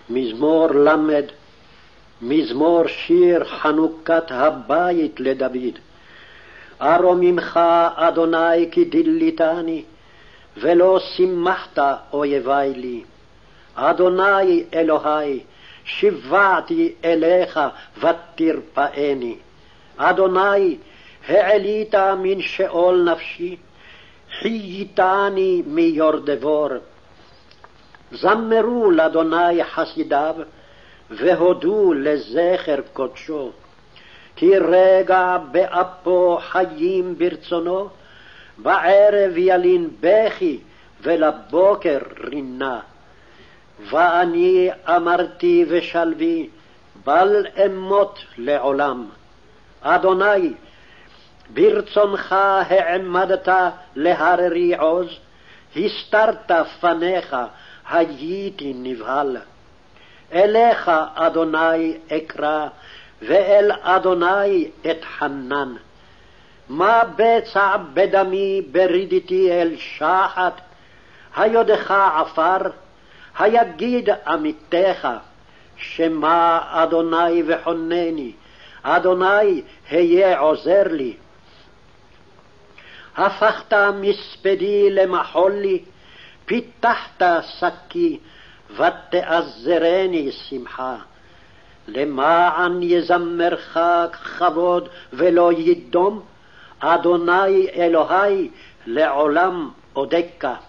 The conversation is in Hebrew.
מזמור למד, מזמור שיר חנוכת הבית לדוד. ארוממך אדוני כי דיליתני, ולא שימחת אויבי לי. אדוני אלוהי, שיוועתי אליך ותרפאני. אדוני, העלית מן שאול נפשי, חייתני מיורדבור. זמרו לאדוני חסידיו, והודו לזכר קודשו. כי רגע באפו חיים ברצונו, בערב ילין בכי ולבוקר רינה. ואני אמרתי ושלוי, בל אמות לעולם. אדוני, ברצונך העמדת להררי עוז, הסתרת פניך, הייתי נבהל. אליך אדוני אקרא, ואל אדוני אתחנן. מה בצע בדמי ברידיתי אל שחת? היודך עפר? היגיד עמיתך, שמע אדוני וחונני, אדוני היה עוזר לי. הפכת מספדי למחול לי, פיתחת שקי, ותעזרני שמחה. למען יזמרך כבוד ולא ידום, אדוני אלוהי לעולם אודקה.